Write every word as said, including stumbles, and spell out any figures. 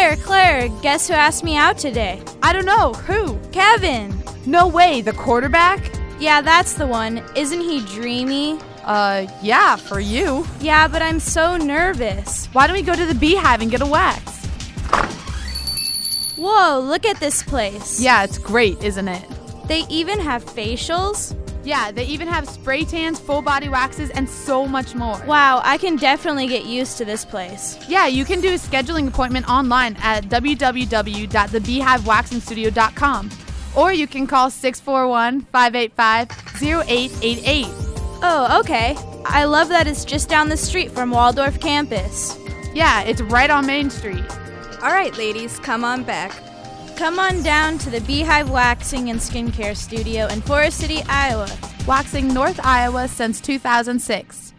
Claire, Claire, guess who asked me out today? I don't know. Who? Kevin. No way, the quarterback? Yeah, that's the one. Isn't he dreamy? Uh, yeah, for you. Yeah, but I'm so nervous. Why don't we go to the Beehive and get a wax? Whoa, look at this place. Yeah, it's great, isn't it? They even have facials? Yeah, they even have spray tans, full body waxes, and so much more. Wow, I can definitely get used to this place. Yeah, you can do a scheduling appointment online at w w w dot the beehive waxing studio dot com. Or you can call six four one, five eight five, zero eight eight eight. Oh, okay. I love that it's just down the street from Waldorf campus. Yeah, it's right on Main Street. All right, ladies, come on back. Come on down to the Beehive Waxing and Skincare Studio in Forest City, Iowa. Waxing North Iowa since two thousand six.